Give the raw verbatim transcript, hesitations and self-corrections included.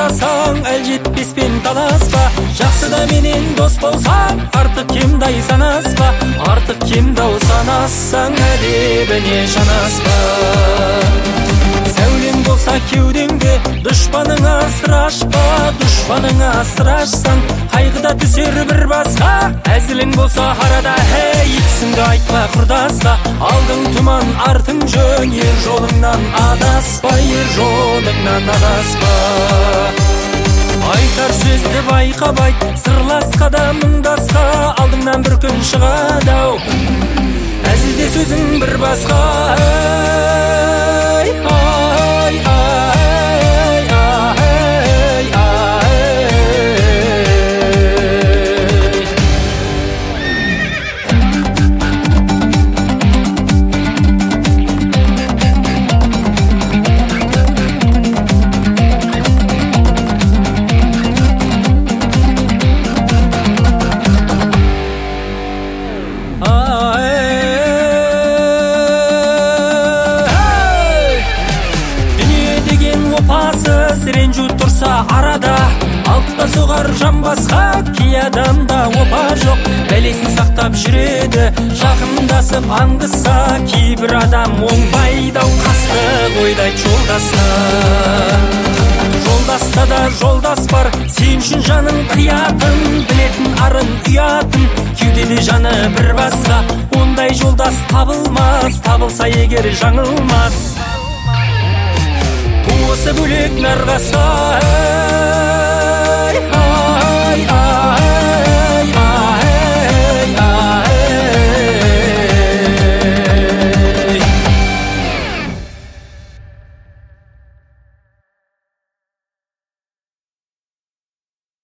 алдасаң әл жетпеспен таласпа. Жақсыда менен дос болсаң артық кемдай санаспа. Артық кемдау санассаң әдебіне жанаспа. Сәулең болса кеудеңде дұшпаныңа сыр ашпа. Дұшпаныңа сыр ашсаң қайғыда түсер бір басқа. Әзілің болса арада хей иксіңді айтпа құрдасқа. Алдың тұман артың жөн, ер жолыңнан адаспа. Ер жолыңнан адаспа. Айтар сөзді байқап айт, сырласқа да мұңдасқа. Алдыңнан бір күн шығады-ау, әзілде сөзің бір басқа. Ай, ай, ай, ай, ай, ай. Ренжу тұрса арада, алтта соғар жамбасқа. Кей адамда опа жоқ, бәлесін сақтап жүреді. Жақындасып аңдыса, кейбір адам оңбайдау. Қастық ойдай жолдаса, жолдаста да жолдас бар. Сен үшін жанын қиятын, білетін арын ұятын. Кеудеде жаны бір басқа, ондай жолдас табылмас. Табылса егер жаңылмас. Осы бөлек нарғаса.